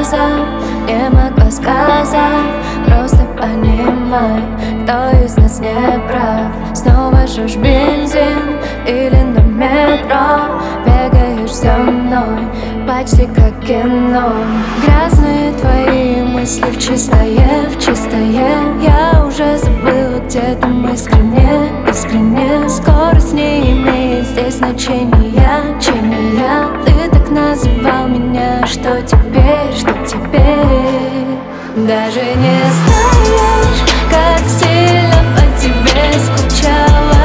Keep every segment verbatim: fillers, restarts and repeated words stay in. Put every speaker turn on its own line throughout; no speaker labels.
глаза не могла сказать. Просто понимай, кто из нас не прав. Снова жжешь бензин или на метро бегаешь за мной, почти как кино. Грязные твои мысли в чистое, в чистое. Я уже забыла, где там искренне, искренне. Скорость не имеет здесь значения, чем я. Ты так называл меня, что теперь, что теперь? Даже не знаешь, как сильно по тебе скучала.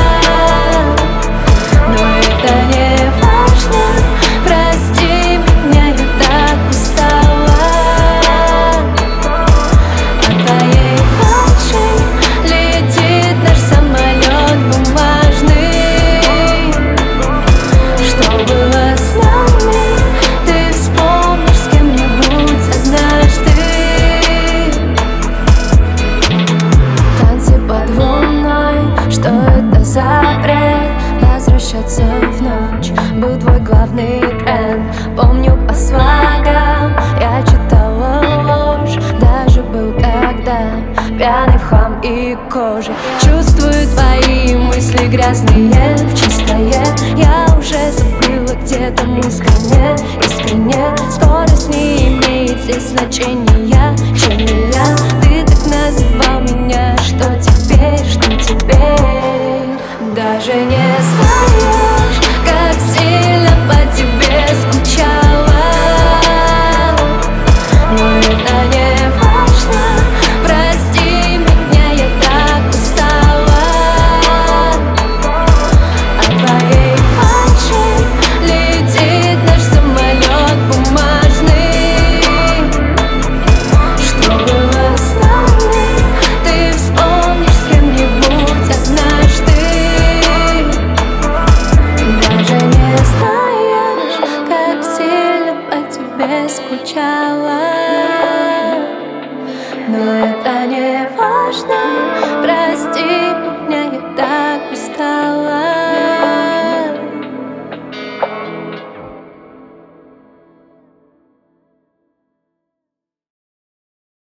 Но это не важно, прости меня, я так устала. От твоей фальши летит наш самолет бумажный. Что было с нами, ты вспомнишь с кем-нибудь однажды. Танцы под луной, что это за бред? Возвращаться в ночь был твой главный тренд. Помню по свагам я читала ложь. Даже был когда пьяный в хлам и кожи. Чувствую твои мысли грязные в чистое. Я уже забыла, где там искренне, искренне. Скорость не имеет здесь значения, чем я. Ты так называл меня, что теперь, что теперь? Даже не знаю.